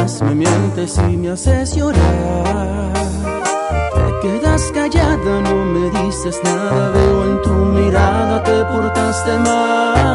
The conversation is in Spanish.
más me mientes y me haces llorar. Te quedas callada, no me dices nada, veo en tu mirada te portaste mal.